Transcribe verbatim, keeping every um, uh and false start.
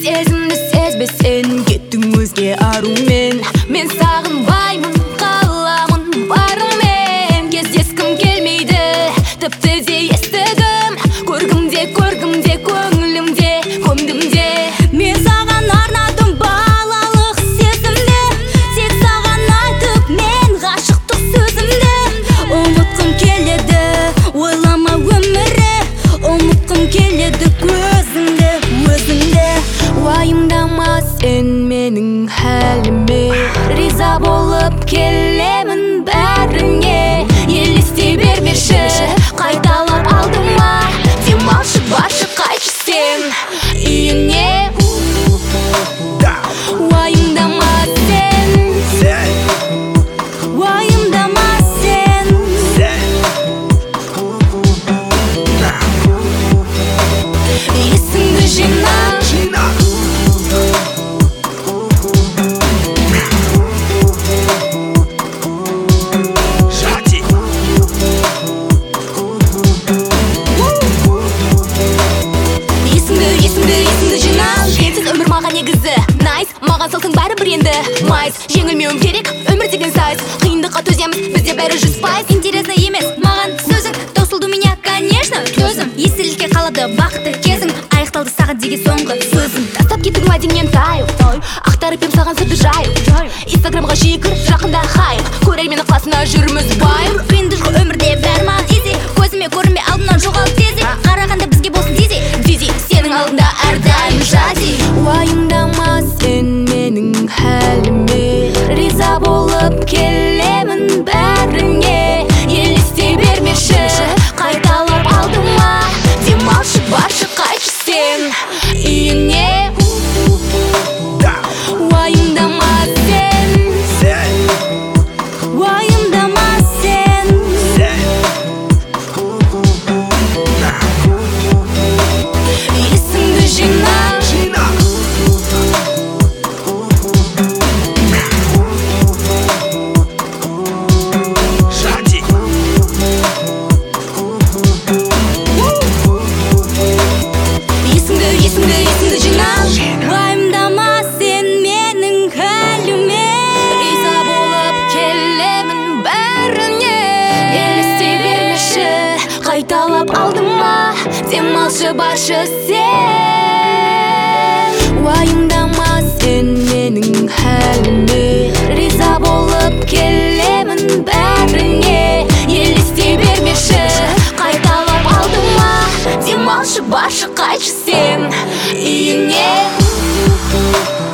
Сезімді сезбесең кеттің өзге арумен. Мен сағынбаймын, қаламын барыңмен. Кездескім келмейді, тіпті де естігім. Көргім де, көргім де, көңілімде, көмдім де. Мен саған арнадым балалық сезімді, тек саған айтып мен ғашықтық сөзімді. Ұмытқым келеді, ойлама өмірі, ұмытқым келеді көзіңді, өзіңді. Уайымдама сен менің хәліме, риза болып келемін бәріңе. Елестей бермеші, қайталап алдыма, демалшы баршы қайтшы сен үйіне. Уайымдама сен, Уайымдама сен, есіңді жина. Сенсіз өмір маған негізі найс, маған салсың бәрібір енді майс. Жеңілмеуім керек, өмір деген сайс. Қиындыққа төземіз, бізде бәрі жүз пайыз. интересно емес маған сөзің, таусылды меня, конечно, төзім. Естілікке қалады бақытты кезің, аяқталды саған деген соңғы сөзім. Тастап кеттің мәдеңнен таю, ақтарып ем саған сырды жайып. Инстаграмға жиі кір, жақында хайп, көрерменнің қасына жүрміз байып. Қиынды жоқ өмірде бәрі маған изи, көзіме көрінбе алдымнан жоғал тезде. Қарағанда бізге болсын дизи, Дизи, сенің алдында әрдайым жади. Уайымдама сен менің хәліме, риза болып келемін бәріңе. Елестей бермеші, қайталап алдыма, демалшы баршы қайтшы сен үйіне. Уайымдама сен, уайымдама сен, есіңді жина. Есіңді, есіңді, есіңді жина. уайымдама сен менің хәліме, Риза болып келемін бәріңе. Елестей бермеші, қайталап алдыма, демалшы баршы сен. Уайымдама сен менің хәліме, риза болып келемін бәріңе. Елестей бермеші, қайталап алдыма, демалшы баршы қайтшы сен үйіне.